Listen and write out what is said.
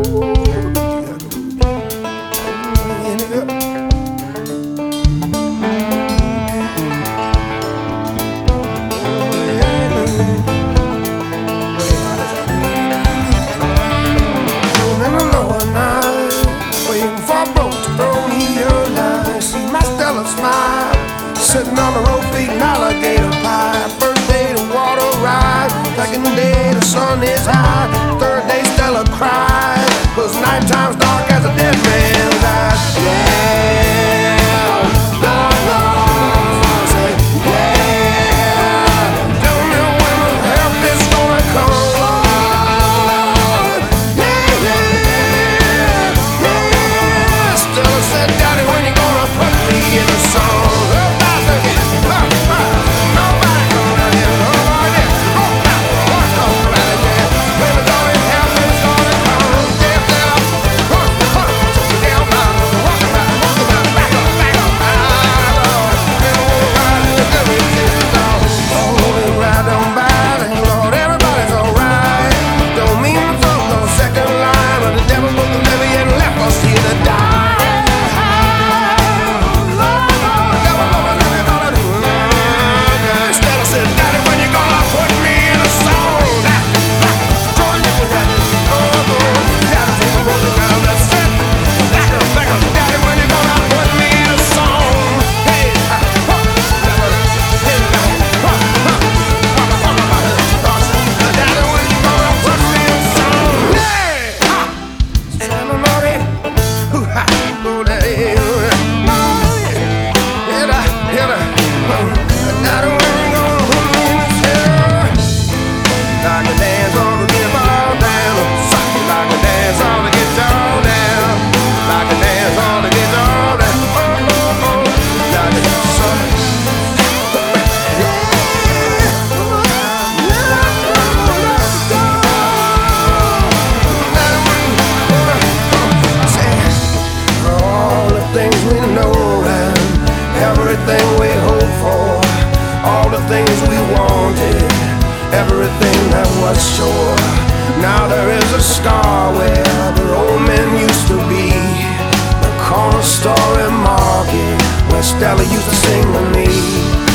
Sitting on the road feeding alligator pie. First day the water rise, second day the sun is high, third day Stella cries, 'cause nighttime's dark as a dead man's eyes. Yeah, Lord, Lord, say yeah. Don't know when the help is gonna come. Yeah, yeah, yeah. Stella said, Daddy, when you gonna put me in a song? Everything we hoped for, all the things we wanted, everything that was sure. Now there is a scar where the old men used to be, the corner store and market where Stella used to sing to me.